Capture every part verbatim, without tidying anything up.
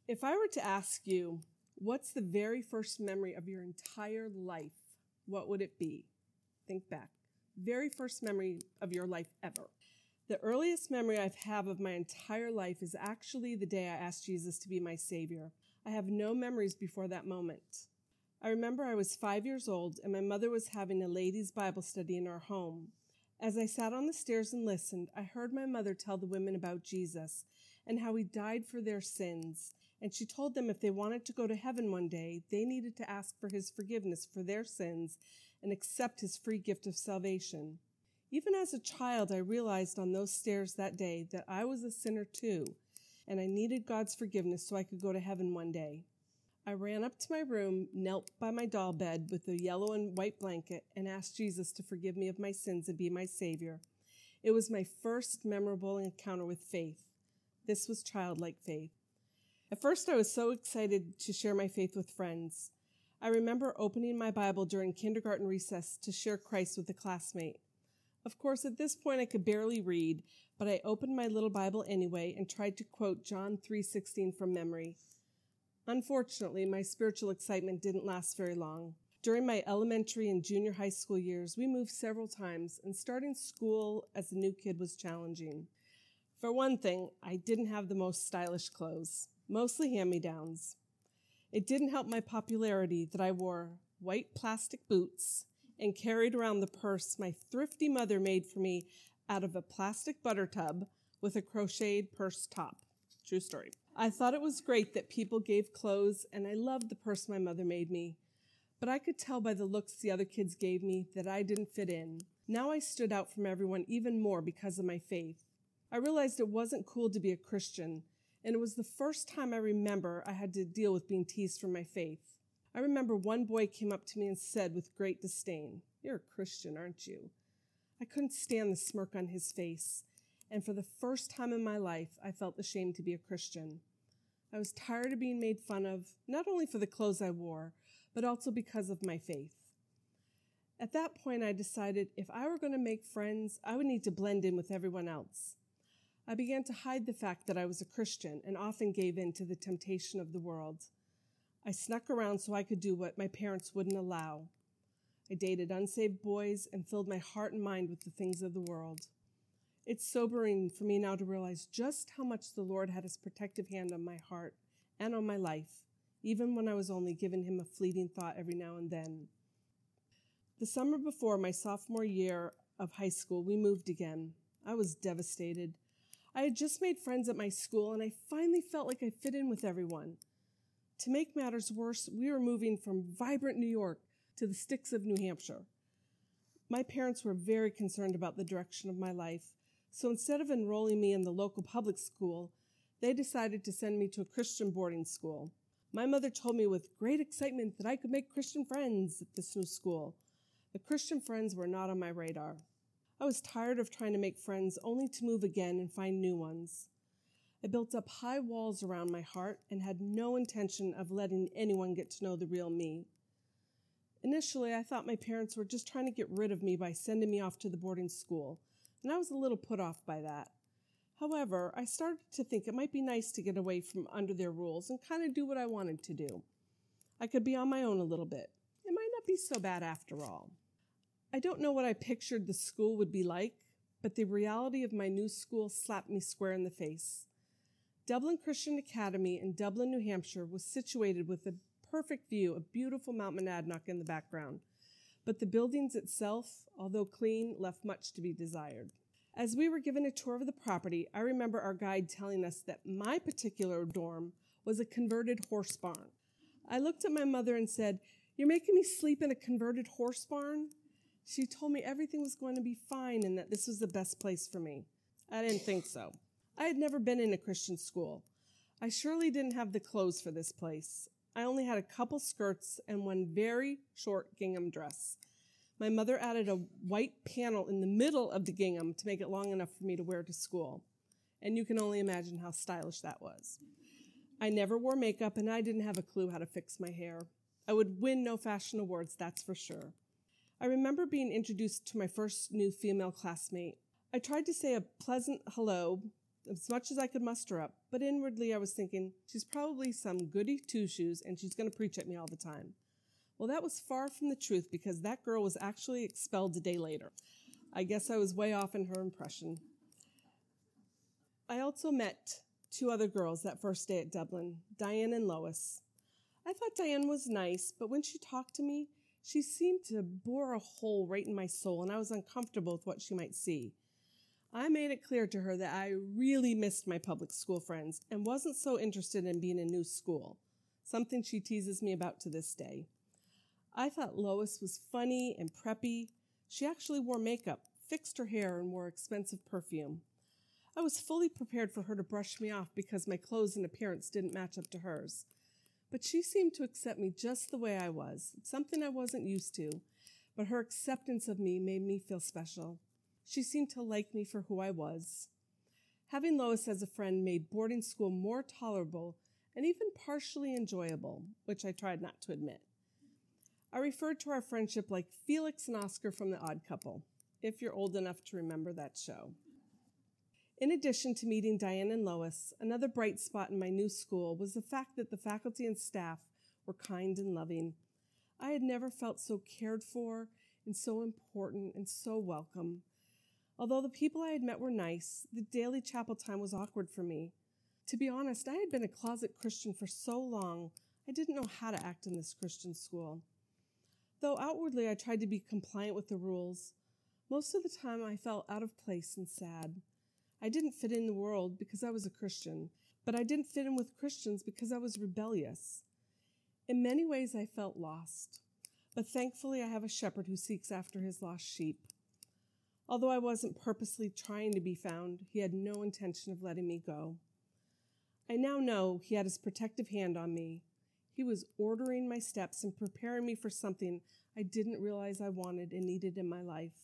If I were to ask you, what's the very first memory of your entire life, what would it be? Think back. Very first memory of your life ever. The earliest memory I have of my entire life is actually the day I asked Jesus to be my Savior. I have no memories before that moment. I remember I was five years old and my mother was having a ladies' Bible study in our home. As I sat on the stairs and listened, I heard my mother tell the women about Jesus and how he died for their sins. And she told them if they wanted to go to heaven one day, they needed to ask for his forgiveness for their sins and accept his free gift of salvation. Even as a child, I realized on those stairs that day that I was a sinner too, and I needed God's forgiveness so I could go to heaven one day. I ran up to my room, knelt by my doll bed with a yellow and white blanket, and asked Jesus to forgive me of my sins and be my Savior. It was my first memorable encounter with faith. This was childlike faith. At first, I was so excited to share my faith with friends. I remember opening my Bible during kindergarten recess to share Christ with a classmate. Of course, at this point, I could barely read, but I opened my little Bible anyway and tried to quote John three sixteen from memory. Unfortunately, my spiritual excitement didn't last very long. During my elementary and junior high school years, we moved several times, and starting school as a new kid was challenging. For one thing, I didn't have the most stylish clothes, mostly hand-me-downs. It didn't help my popularity that I wore white plastic boots and carried around the purse my thrifty mother made for me out of a plastic butter tub with a crocheted purse top. True story. I thought it was great that people gave clothes, and I loved the purse my mother made me. But I could tell by the looks the other kids gave me that I didn't fit in. Now I stood out from everyone even more because of my faith. I realized it wasn't cool to be a Christian, and it was the first time I remember I had to deal with being teased for my faith. I remember one boy came up to me and said with great disdain, "You're a Christian, aren't you?" I couldn't stand the smirk on his face, and for the first time in my life, I felt ashamed to be a Christian. I was tired of being made fun of, not only for the clothes I wore, but also because of my faith. At that point, I decided if I were going to make friends, I would need to blend in with everyone else. I began to hide the fact that I was a Christian and often gave in to the temptation of the world. I snuck around so I could do what my parents wouldn't allow. I dated unsaved boys and filled my heart and mind with the things of the world. It's sobering for me now to realize just how much the Lord had his protective hand on my heart and on my life, even when I was only giving him a fleeting thought every now and then. The summer before my sophomore year of high school, we moved again. I was devastated. I had just made friends at my school, and I finally felt like I fit in with everyone. To make matters worse, we were moving from vibrant New York to the sticks of New Hampshire. My parents were very concerned about the direction of my life, so instead of enrolling me in the local public school, they decided to send me to a Christian boarding school. My mother told me with great excitement that I could make Christian friends at this new school. The Christian friends were not on my radar. I was tired of trying to make friends only to move again and find new ones. I built up high walls around my heart and had no intention of letting anyone get to know the real me. Initially, I thought my parents were just trying to get rid of me by sending me off to the boarding school, and I was a little put off by that. However, I started to think it might be nice to get away from under their rules and kind of do what I wanted to do. I could be on my own a little bit. It might not be so bad after all. I don't know what I pictured the school would be like, but the reality of my new school slapped me square in the face. Dublin Christian Academy in Dublin, New Hampshire was situated with a perfect view of beautiful Mount Monadnock in the background, but the buildings itself, although clean, left much to be desired. As we were given a tour of the property, I remember our guide telling us that my particular dorm was a converted horse barn. I looked at my mother and said, "You're making me sleep in a converted horse barn?" She told me everything was going to be fine and that this was the best place for me. I didn't think so. I had never been in a Christian school. I surely didn't have the clothes for this place. I only had a couple skirts and one very short gingham dress. My mother added a white panel in the middle of the gingham to make it long enough for me to wear to school. And you can only imagine how stylish that was. I never wore makeup, and I didn't have a clue how to fix my hair. I would win no fashion awards, that's for sure. I remember being introduced to my first new female classmate. I tried to say a pleasant hello, as much as I could muster up, but inwardly I was thinking, she's probably some goody two-shoes and she's going to preach at me all the time. Well, that was far from the truth because that girl was actually expelled a day later. I guess I was way off in her impression. I also met two other girls that first day at Dublin, Diane and Lois. I thought Diane was nice, but when she talked to me, she seemed to bore a hole right in my soul, and I was uncomfortable with what she might see. I made it clear to her that I really missed my public school friends and wasn't so interested in being in a new school, something she teases me about to this day. I thought Lois was funny and preppy. She actually wore makeup, fixed her hair, and wore expensive perfume. I was fully prepared for her to brush me off because my clothes and appearance didn't match up to hers. But she seemed to accept me just the way I was, something I wasn't used to, but her acceptance of me made me feel special. She seemed to like me for who I was. Having Lois as a friend made boarding school more tolerable and even partially enjoyable, which I tried not to admit. I referred to our friendship like Felix and Oscar from The Odd Couple, if you're old enough to remember that show. In addition to meeting Diane and Lois, another bright spot in my new school was the fact that the faculty and staff were kind and loving. I had never felt so cared for and so important and so welcome. Although the people I had met were nice, the daily chapel time was awkward for me. To be honest, I had been a closet Christian for so long, I didn't know how to act in this Christian school. Though outwardly I tried to be compliant with the rules, most of the time I felt out of place and sad. I didn't fit in the world because I was a Christian, but I didn't fit in with Christians because I was rebellious. In many ways I felt lost, but thankfully I have a shepherd who seeks after his lost sheep. Although I wasn't purposely trying to be found, he had no intention of letting me go. I now know he had his protective hand on me. He was ordering my steps and preparing me for something I didn't realize I wanted and needed in my life.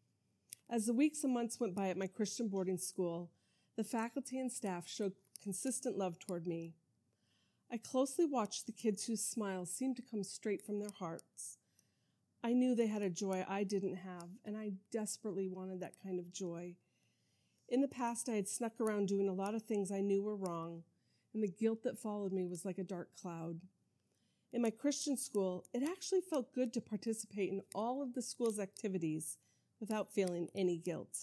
As the weeks and months went by at my Christian boarding school, the faculty and staff showed consistent love toward me. I closely watched the kids whose smiles seemed to come straight from their hearts. I knew they had a joy I didn't have, and I desperately wanted that kind of joy. In the past, I had snuck around doing a lot of things I knew were wrong, and the guilt that followed me was like a dark cloud. In my Christian school, it actually felt good to participate in all of the school's activities without feeling any guilt.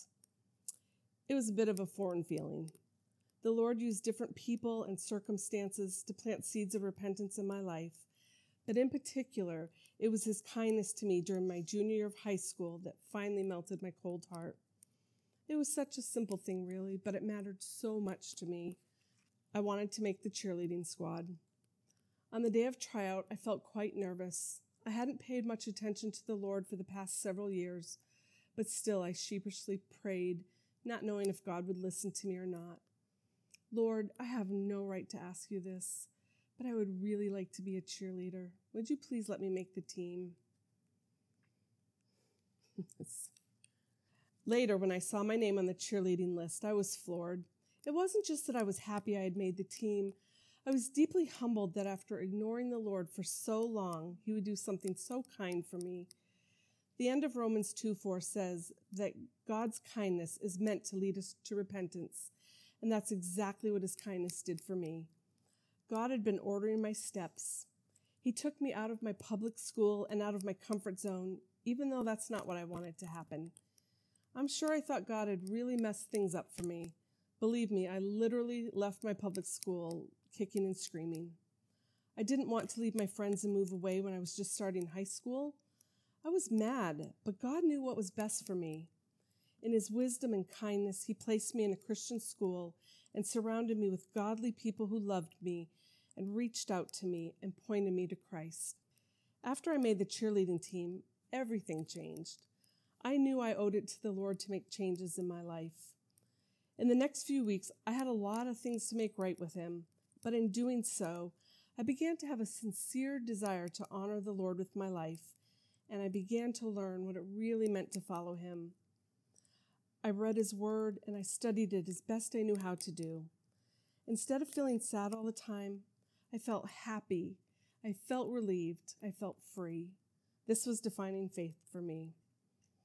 It was a bit of a foreign feeling. The Lord used different people and circumstances to plant seeds of repentance in my life, but in particular, it was his kindness to me during my junior year of high school that finally melted my cold heart. It was such a simple thing, really, but it mattered so much to me. I wanted to make the cheerleading squad. On the day of tryout, I felt quite nervous. I hadn't paid much attention to the Lord for the past several years, but still I sheepishly prayed, not knowing if God would listen to me or not. Lord, I have no right to ask you this, but I would really like to be a cheerleader. Would you please let me make the team? Later, when I saw my name on the cheerleading list, I was floored. It wasn't just that I was happy I had made the team. I was deeply humbled that after ignoring the Lord for so long, he would do something so kind for me. The end of Romans two four says that God's kindness is meant to lead us to repentance, and that's exactly what his kindness did for me. God had been ordering my steps. He took me out of my public school and out of my comfort zone, even though that's not what I wanted to happen. I'm sure I thought God had really messed things up for me. Believe me, I literally left my public school kicking and screaming. I didn't want to leave my friends and move away when I was just starting high school. I was mad, but God knew what was best for me. In his wisdom and kindness, he placed me in a Christian school and surrounded me with godly people who loved me and reached out to me and pointed me to Christ. After I made the cheerleading team, everything changed. I knew I owed it to the Lord to make changes in my life. In the next few weeks, I had a lot of things to make right with him, but in doing so, I began to have a sincere desire to honor the Lord with my life, and I began to learn what it really meant to follow him. I read his word, and I studied it as best I knew how to do. Instead of feeling sad all the time, I felt happy. I felt relieved. I felt free. This was defining faith for me.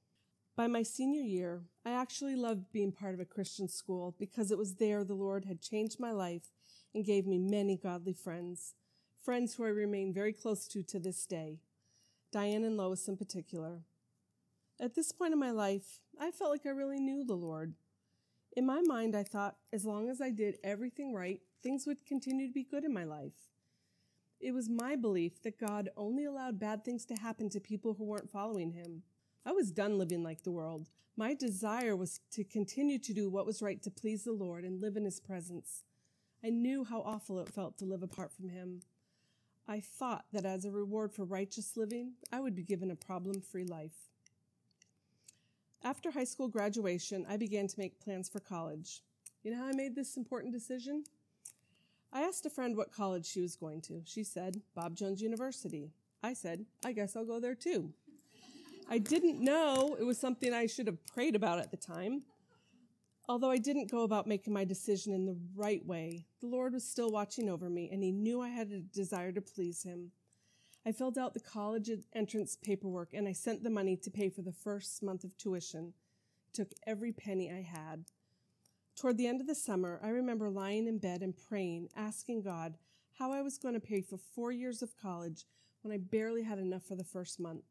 By my senior year, I actually loved being part of a Christian school because it was there the Lord had changed my life and gave me many godly friends, friends who I remain very close to to this day, Diane and Lois in particular. At this point in my life, I felt like I really knew the Lord. In my mind, I thought as long as I did everything right, things would continue to be good in my life. It was my belief that God only allowed bad things to happen to people who weren't following him. I was done living like the world. My desire was to continue to do what was right to please the Lord and live in his presence. I knew how awful it felt to live apart from him. I thought that as a reward for righteous living, I would be given a problem-free life. After high school graduation, I began to make plans for college. You know how I made this important decision? I asked a friend what college she was going to. She said, Bob Jones University. I said, I guess I'll go there too. I didn't know it was something I should have prayed about at the time. Although I didn't go about making my decision in the right way, the Lord was still watching over me, and he knew I had a desire to please him. I filled out the college entrance paperwork, and I sent the money to pay for the first month of tuition. It took every penny I had. Toward the end of the summer, I remember lying in bed and praying, asking God how I was going to pay for four years of college when I barely had enough for the first month.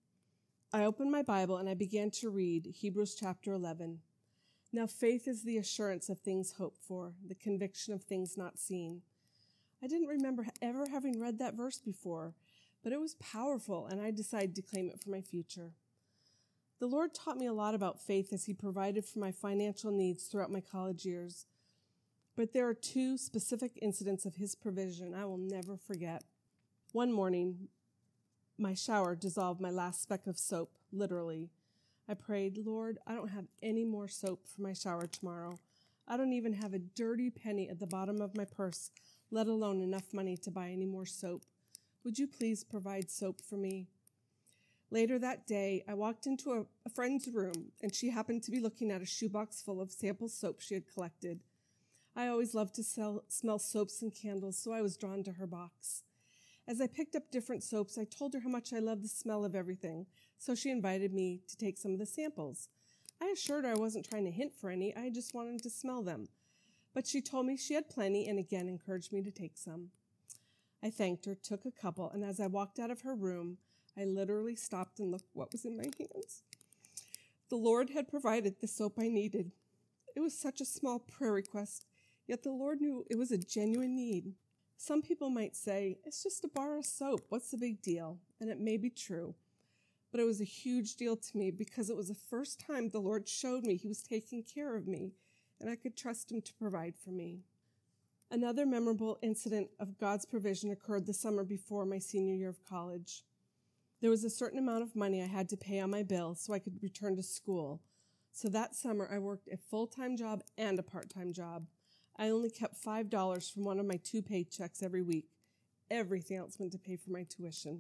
I opened my Bible and I began to read Hebrews chapter eleven. Now faith is the assurance of things hoped for, the conviction of things not seen. I didn't remember ever having read that verse before, but it was powerful, and I decided to claim it for my future. The Lord taught me a lot about faith as he provided for my financial needs throughout my college years. But there are two specific incidents of his provision I will never forget. One morning, my shower dissolved my last speck of soap, literally. I prayed, Lord, I don't have any more soap for my shower tomorrow. I don't even have a dirty penny at the bottom of my purse, let alone enough money to buy any more soap. Would you please provide soap for me? Later that day, I walked into a, a friend's room, and she happened to be looking at a shoebox full of sample soap she had collected. I always loved to sell, smell soaps and candles, so I was drawn to her box. As I picked up different soaps, I told her how much I loved the smell of everything, so she invited me to take some of the samples. I assured her I wasn't trying to hint for any, I just wanted to smell them. But she told me she had plenty and again encouraged me to take some. I thanked her, took a couple, and as I walked out of her room, I literally stopped and looked what was in my hands. The Lord had provided the soap I needed. It was such a small prayer request, yet the Lord knew it was a genuine need. Some people might say, it's just a bar of soap, what's the big deal? And it may be true, but it was a huge deal to me because it was the first time the Lord showed me he was taking care of me, and I could trust him to provide for me. Another memorable incident of God's provision occurred the summer before my senior year of college. There was a certain amount of money I had to pay on my bill so I could return to school. So that summer, I worked a full-time job and a part-time job. I only kept five dollars from one of my two paychecks every week. Everything else went to pay for my tuition.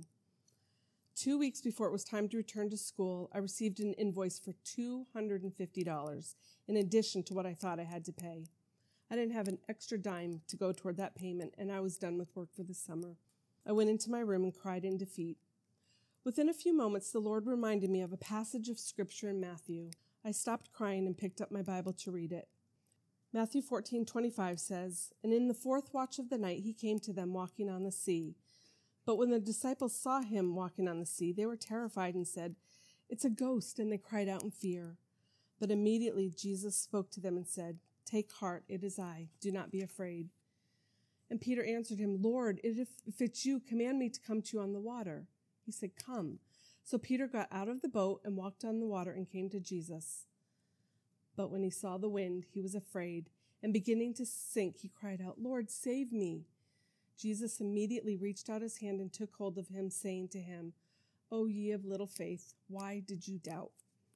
Two weeks before it was time to return to school, I received an invoice for two hundred fifty dollars, in addition to what I thought I had to pay. I didn't have an extra dime to go toward that payment, and I was done with work for the summer. I went into my room and cried in defeat. Within a few moments, the Lord reminded me of a passage of Scripture in Matthew. I stopped crying and picked up my Bible to read it. Matthew fourteen twenty-five says, And in the fourth watch of the night he came to them walking on the sea. But when the disciples saw him walking on the sea, they were terrified and said, It's a ghost, and they cried out in fear. But immediately Jesus spoke to them and said, Take heart, it is I. Do not be afraid. And Peter answered him, Lord, if, if it's you, command me to come to you on the water. He said, Come. So Peter got out of the boat and walked on the water and came to Jesus. But when he saw the wind, he was afraid, and beginning to sink, he cried out, Lord, save me. Jesus immediately reached out his hand and took hold of him, saying to him, O ye of little faith, why did you doubt?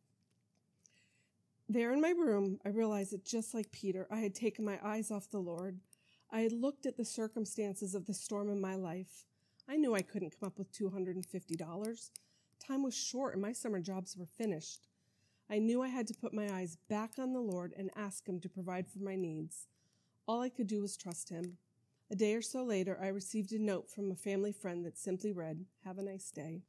There in my room, I realized that just like Peter, I had taken my eyes off the Lord. I had looked at the circumstances of the storm in my life. I knew I couldn't come up with two hundred fifty dollars. Time was short and my summer jobs were finished. I knew I had to put my eyes back on the Lord and ask him to provide for my needs. All I could do was trust him. A day or so later, I received a note from a family friend that simply read, Have a nice day.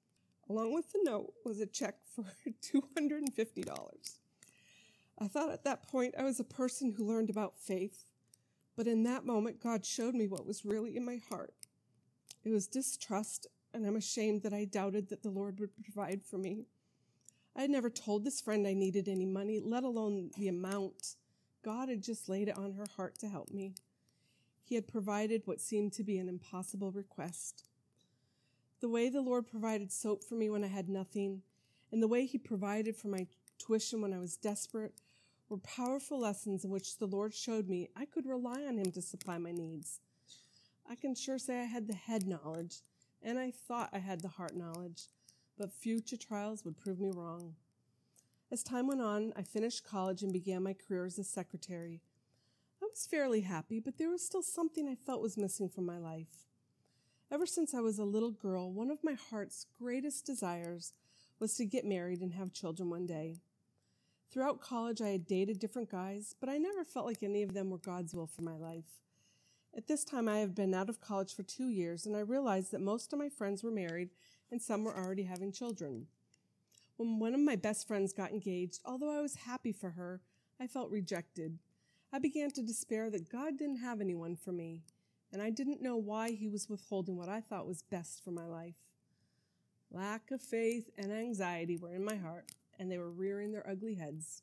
Along with the note was a check for two hundred fifty dollars. I thought at that point I was a person who learned about faith, but in that moment, God showed me what was really in my heart. It was distrust, and I'm ashamed that I doubted that the Lord would provide for me. I had never told this friend I needed any money, let alone the amount. God had just laid it on her heart to help me. He had provided what seemed to be an impossible request. The way the Lord provided soap for me when I had nothing, and the way he provided for my tuition when I was desperate, were powerful lessons in which the Lord showed me I could rely on him to supply my needs. I can sure say I had the head knowledge, and I thought I had the heart knowledge, but future trials would prove me wrong. As time went on, I finished college and began my career as a secretary. I was fairly happy, but there was still something I felt was missing from my life. Ever since I was a little girl, one of my heart's greatest desires was to get married and have children one day. Throughout college, I had dated different guys, but I never felt like any of them were God's will for my life. At this time, I have been out of college for two years, and I realized that most of my friends were married and some were already having children. When one of my best friends got engaged, although I was happy for her, I felt rejected. I began to despair that God didn't have anyone for me, and I didn't know why he was withholding what I thought was best for my life. Lack of faith and anxiety were in my heart, and they were rearing their ugly heads.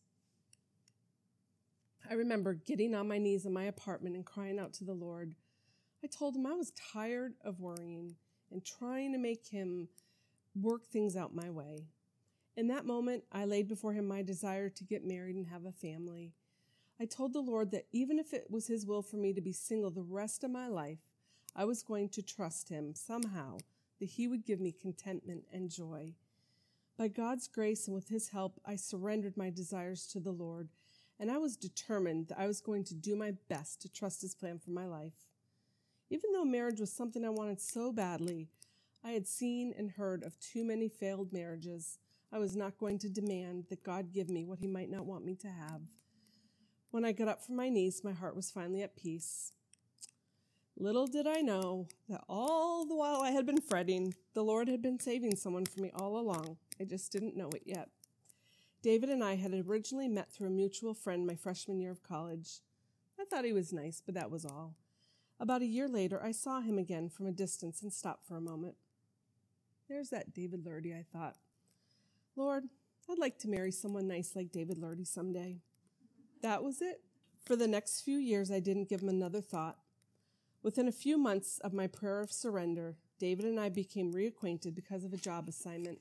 I remember getting on my knees in my apartment and crying out to the Lord. I told him I was tired of worrying and trying to make him work things out my way. In that moment, I laid before him my desire to get married and have a family. I told the Lord that even if it was his will for me to be single the rest of my life, I was going to trust him somehow that he would give me contentment and joy. By God's grace and with his help, I surrendered my desires to the Lord, and I was determined that I was going to do my best to trust his plan for my life. Even though marriage was something I wanted so badly, I had seen and heard of too many failed marriages. I was not going to demand that God give me what he might not want me to have. When I got up from my knees, my heart was finally at peace. Little did I know that all the while I had been fretting, the Lord had been saving someone for me all along. I just didn't know it yet. David and I had originally met through a mutual friend my freshman year of college. I thought he was nice, but that was all. About a year later, I saw him again from a distance and stopped for a moment. There's that David Lurdy, I thought. Lord, I'd like to marry someone nice like David Lurdy someday. That was it. For the next few years, I didn't give him another thought. Within a few months of my prayer of surrender, David and I became reacquainted because of a job assignment.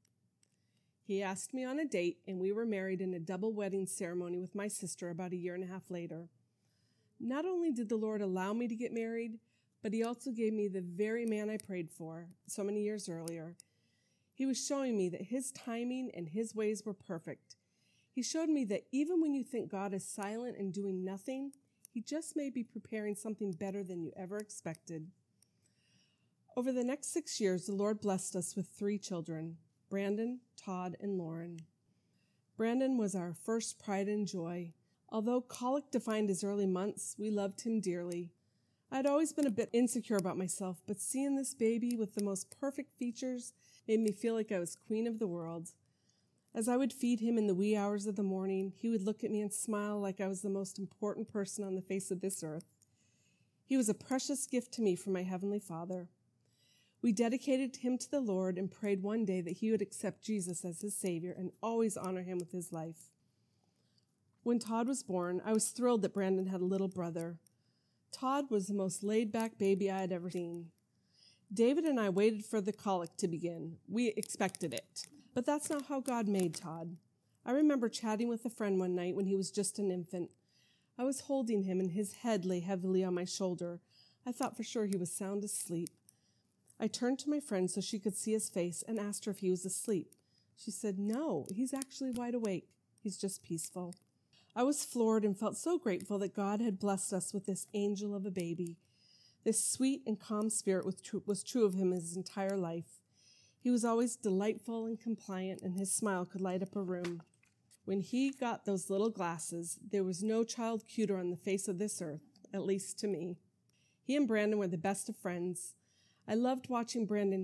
He asked me on a date, and we were married in a double wedding ceremony with my sister about a year and a half later. Not only did the Lord allow me to get married, but he also gave me the very man I prayed for so many years earlier. He was showing me that his timing and his ways were perfect. He showed me that even when you think God is silent and doing nothing, he just may be preparing something better than you ever expected. Over the next six years, the Lord blessed us with three children, Brandon, Todd, and Lauren. Brandon was our first pride and joy. Although colic defined his early months, we loved him dearly. I had always been a bit insecure about myself, but seeing this baby with the most perfect features made me feel like I was queen of the world. As I would feed him in the wee hours of the morning, he would look at me and smile like I was the most important person on the face of this earth. He was a precious gift to me from my Heavenly Father. We dedicated him to the Lord and prayed one day that he would accept Jesus as his Savior and always honor him with his life. When Todd was born, I was thrilled that Brandon had a little brother. Todd was the most laid-back baby I had ever seen. David and I waited for the colic to begin. We expected it. But that's not how God made Todd. I remember chatting with a friend one night when he was just an infant. I was holding him and his head lay heavily on my shoulder. I thought for sure he was sound asleep. I turned to my friend so she could see his face and asked her if he was asleep. She said, "No, he's actually wide awake. He's just peaceful." I was floored and felt so grateful that God had blessed us with this angel of a baby. This sweet and calm spirit was true, was true of him his entire life. He was always delightful and compliant, and his smile could light up a room. When he got those little glasses, there was no child cuter on the face of this earth, at least to me. He and Brandon were the best of friends. I loved watching Brandon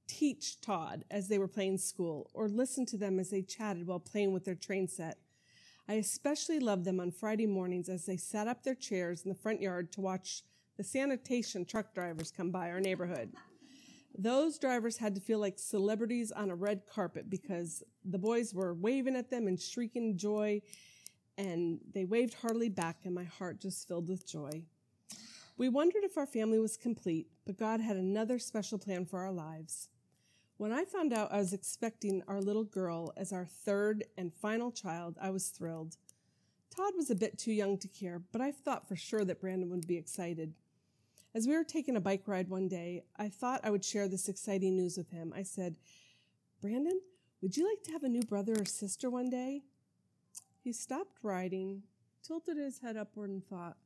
teach Todd as they were playing school or listen to them as they chatted while playing with their train set. I especially loved them on Friday mornings as they sat up their chairs in the front yard to watch the sanitation truck drivers come by our neighborhood. Those drivers had to feel like celebrities on a red carpet because the boys were waving at them and shrieking joy, and they waved heartily back, and my heart just filled with joy. We wondered if our family was complete, but God had another special plan for our lives. When I found out I was expecting our little girl as our third and final child, I was thrilled. Todd was a bit too young to care, but I thought for sure that Brandon would be excited. As we were taking a bike ride one day, I thought I would share this exciting news with him. I said, "Brandon, would you like to have a new brother or sister one day?" He stopped riding, tilted his head upward, and thought,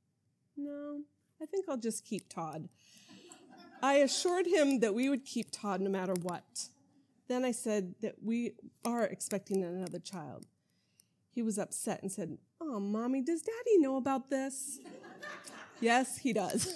"No, I think I'll just keep Todd." I assured him that we would keep Todd no matter what. Then I said that we are expecting another child. He was upset and said, "Oh, Mommy, does Daddy know about this?" Yes, he does.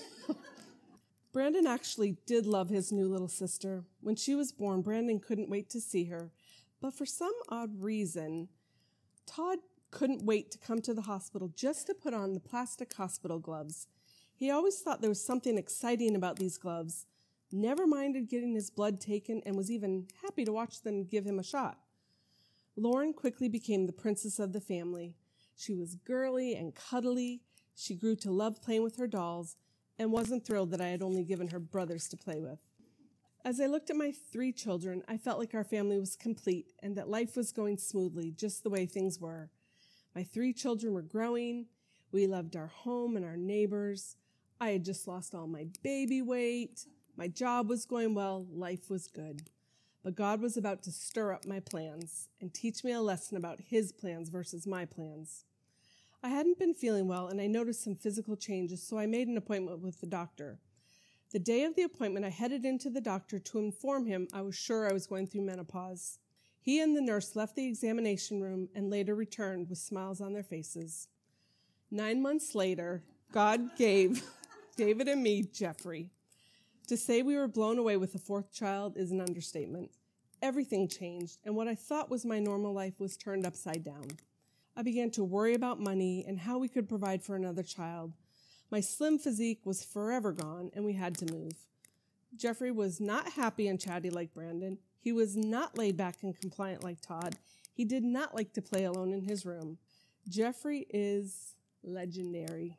Brandon actually did love his new little sister. When she was born, Brandon couldn't wait to see her. But for some odd reason, Todd couldn't wait to come to the hospital just to put on the plastic hospital gloves. He always thought there was something exciting about these gloves, never minded getting his blood taken, and was even happy to watch them give him a shot. Lauren quickly became the princess of the family. She was girly and cuddly. She grew to love playing with her dolls and wasn't thrilled that I had only given her brothers to play with. As I looked at my three children, I felt like our family was complete and that life was going smoothly, just the way things were. My three children were growing. We loved our home and our neighbors. I had just lost all my baby weight. My job was going well. Life was good. But God was about to stir up my plans and teach me a lesson about his plans versus my plans. I hadn't been feeling well, and I noticed some physical changes, so I made an appointment with the doctor. The day of the appointment, I headed into the doctor to inform him I was sure I was going through menopause. He and the nurse left the examination room and later returned with smiles on their faces. Nine months later, God gave David and me Jeffrey. To say we were blown away with the fourth child is an understatement. Everything changed, and what I thought was my normal life was turned upside down. I began to worry about money and how we could provide for another child. My slim physique was forever gone, and we had to move. Jeffrey was not happy and chatty like Brandon. He was not laid back and compliant like Todd. He did not like to play alone in his room. Jeffrey is legendary.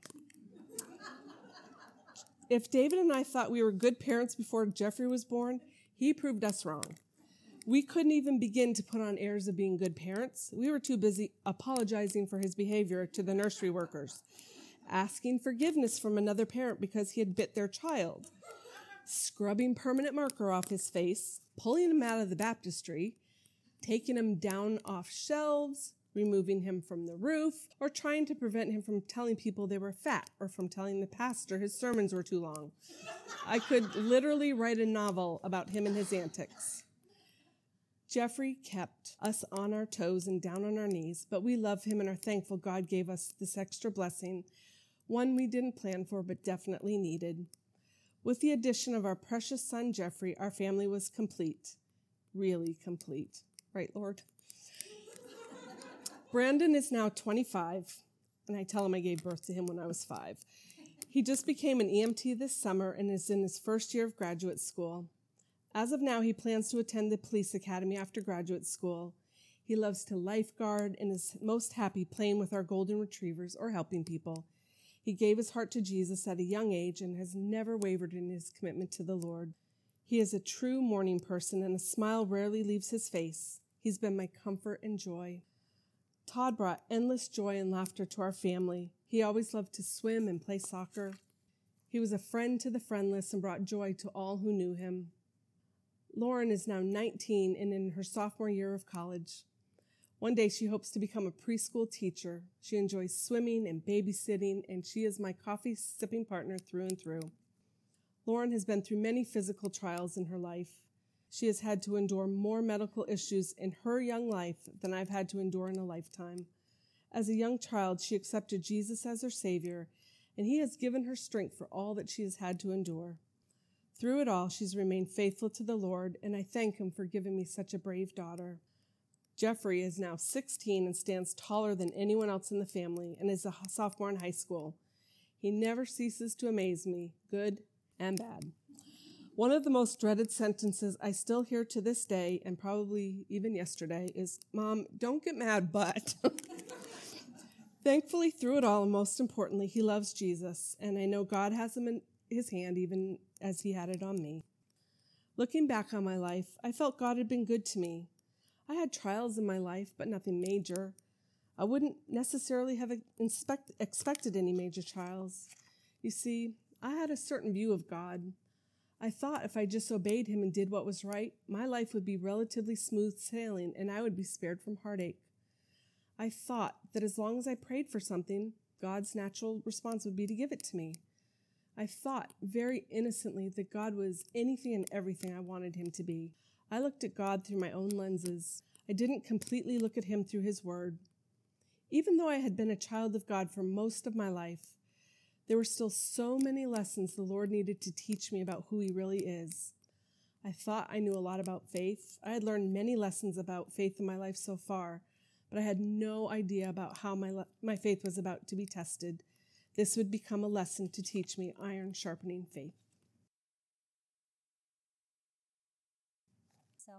If David and I thought we were good parents before Jeffrey was born, he proved us wrong. We couldn't even begin to put on airs of being good parents. We were too busy apologizing for his behavior to the nursery workers, asking forgiveness from another parent because he had bit their child, scrubbing permanent marker off his face, pulling him out of the baptistry, taking him down off shelves, removing him from the roof, or trying to prevent him from telling people they were fat or from telling the pastor his sermons were too long. I could literally write a novel about him and his antics. Jeffrey kept us on our toes and down on our knees, but we love him and are thankful God gave us this extra blessing, one we didn't plan for but definitely needed. With the addition of our precious son, Jeffrey, our family was complete, really complete. Right, Lord? Brandon is now twenty-five, and I tell him I gave birth to him when I was five. He just became an E M T this summer and is in his first year of graduate school. As of now, he plans to attend the police academy after graduate school. He loves to lifeguard and is most happy playing with our golden retrievers or helping people. He gave his heart to Jesus at a young age and has never wavered in his commitment to the Lord. He is a true morning person, and a smile rarely leaves his face. He's been my comfort and joy. Todd brought endless joy and laughter to our family. He always loved to swim and play soccer. He was a friend to the friendless and brought joy to all who knew him. Lauren is now nineteen and in her sophomore year of college. One day she hopes to become a preschool teacher. She enjoys swimming and babysitting, and she is my coffee-sipping partner through and through. Lauren has been through many physical trials in her life. She has had to endure more medical issues in her young life than I've had to endure in a lifetime. As a young child, she accepted Jesus as her Savior, and he has given her strength for all that she has had to endure. Through it all, she's remained faithful to the Lord, and I thank him for giving me such a brave daughter. Jeffrey is now sixteen and stands taller than anyone else in the family and is a sophomore in high school. He never ceases to amaze me, good and bad. One of the most dreaded sentences I still hear to this day, and probably even yesterday, is, "Mom, don't get mad, but..." Thankfully, through it all, and most importantly, he loves Jesus, and I know God has him in his hand even as he had it on me. Looking back on my life, I felt God had been good to me. I had trials in my life, but nothing major. I wouldn't necessarily have expect, expected any major trials. You see, I had a certain view of God. I thought if I just obeyed him and did what was right, my life would be relatively smooth sailing and I would be spared from heartache. I thought that as long as I prayed for something, God's natural response would be to give it to me. I thought very innocently that God was anything and everything I wanted him to be. I looked at God through my own lenses. I didn't completely look at him through his word. Even though I had been a child of God for most of my life, there were still so many lessons the Lord needed to teach me about who he really is. I thought I knew a lot about faith. I had learned many lessons about faith in my life so far, but I had no idea about how my, le- my faith was about to be tested. This would become a lesson to teach me iron sharpening faith.